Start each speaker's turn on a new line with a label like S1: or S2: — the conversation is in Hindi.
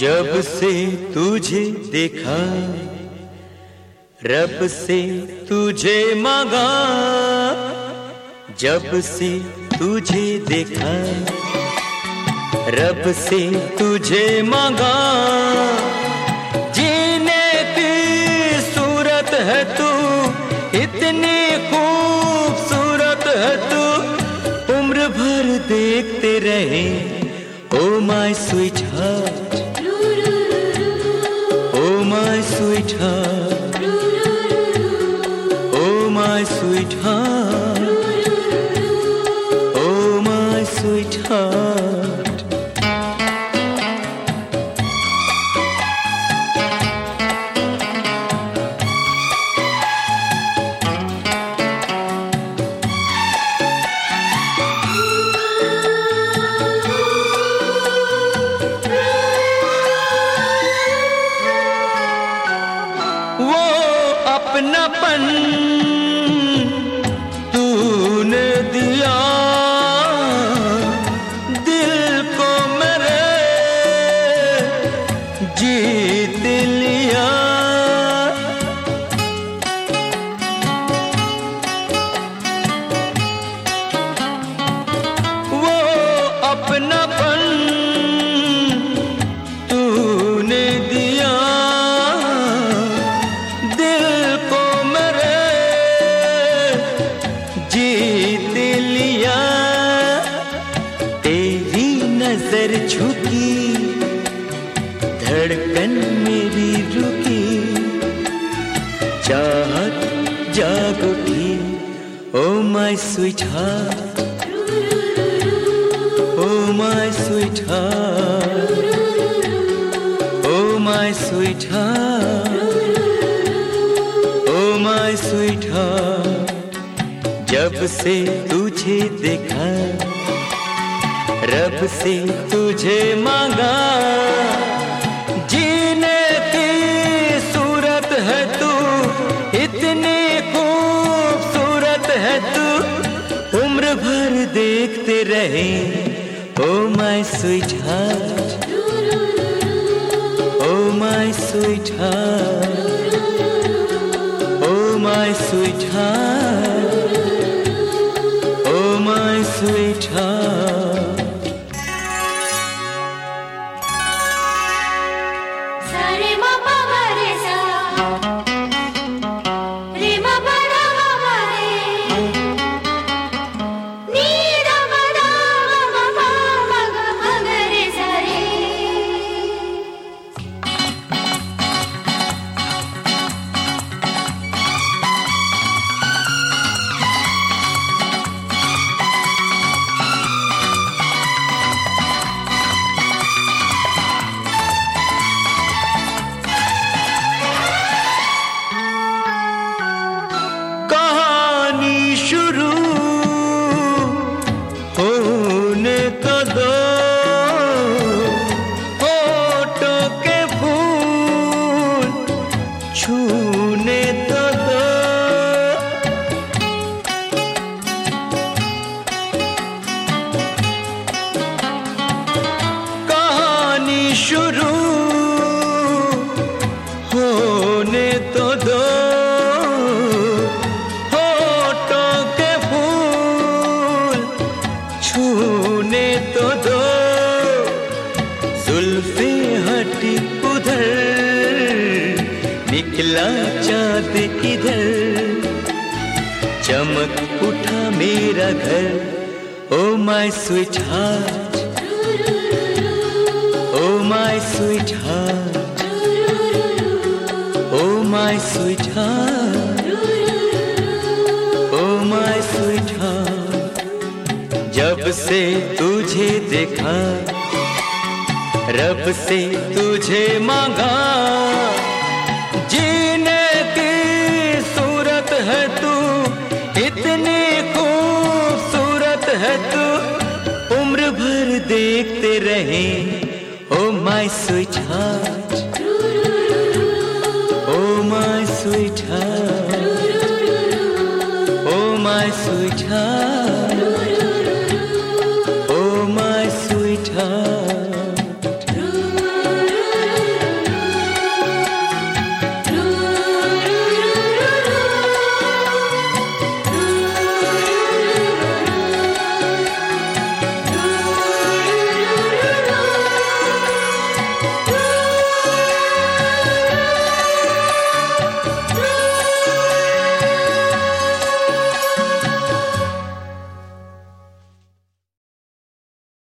S1: जब से तुझे देखा, रब से तुझे मांगा। जब से तुझे देखा, रब से तुझे मांगा। जीने की सूरत है तू, इतनी खूबसूरत है तू, उम्र भर देखते रहे। Oh my sweetheart, oh my sweetheart, oh my sweetheart, oh my sweetheart. अपनापन तूने दिया दिल को मेरे, जीत लिया। वो अपनापन तूने दिया नजर झुकी, धड़कन मेरी रुकी, चाहत जाग उठी। Oh my sweetheart, oh my sweetheart, oh my sweetheart, oh my sweetheart. जब से तुझे देखा, रब से तुझे मांगा। जीने की सूरत है तू, इतनी खूबसूरत है तू, उम्र भर देखते रहे। Oh my sweetheart, oh my sweetheart, oh my sweetheart, oh my sweetheart. छूने तो दो, कहानी शुरू होने तो दो। होठों के फूल छूने तो दो, जुल्फे हटी उधर, निकला चाँद इधर, चमक उठा मेरा घर। Oh my sweetheart, oh my sweetheart, oh my sweetheart, oh my sweetheart. जब से तुझे देखा, रब से तुझे मांगा। जीने की सूरत है तू, इतनी खूबसूरत है तू, उम्र भर देखते रहे। Oh my sweetheart, oh my sweetheart, oh my sweet heart,